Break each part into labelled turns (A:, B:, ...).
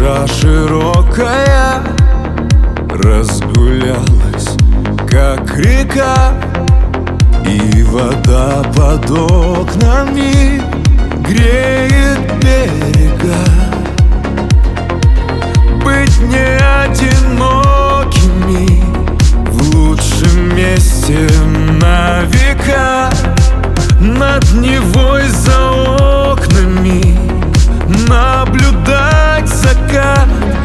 A: Душа широкая разгулялась, как река, и вода под окнами греет берега. Быть не одинокими в лучшем месте на века. Над Невой за окнами наблюдать закат.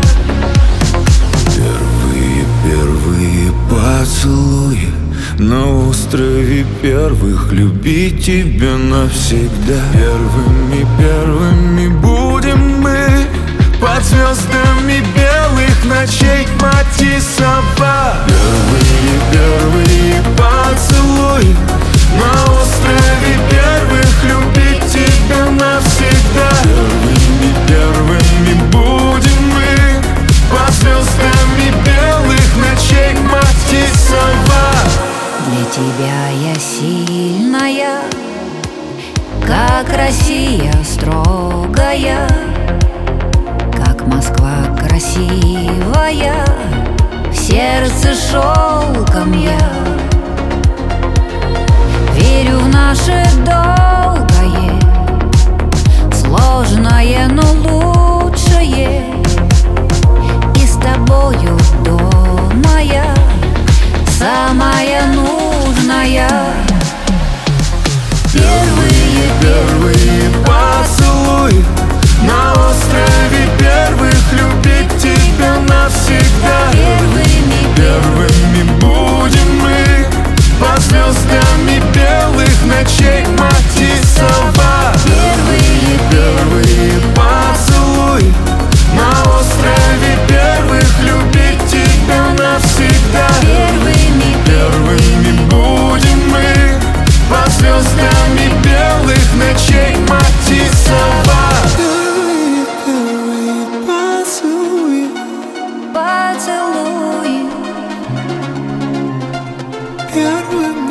A: Первые поцелуи на острове первых, любить тебя навсегда. Первыми будем мы под звездами белых ночей, мать и сова. Первые поцелуи на острове первых, любить тебя навсегда. Первыми будем мы под звездами белых ночей, мать и сова.
B: Для тебя я сильная, как Россия строгая, как Москва красивая, в сердце шелком я. Верю в наше долгое, сложное, но лучшее, и с тобою дома я самая нужная.
A: Первые поцелуи на острове первых, любить тебя навсегда. Первыми будем мы под звездами белых ночей, мать и сова. Первые поцелуи на острове первых, любить тебя навсегда. Первыми будем мы под звездами белых ночей, мать и сова. Первые поцелуи,
B: Поцелуй
A: первыми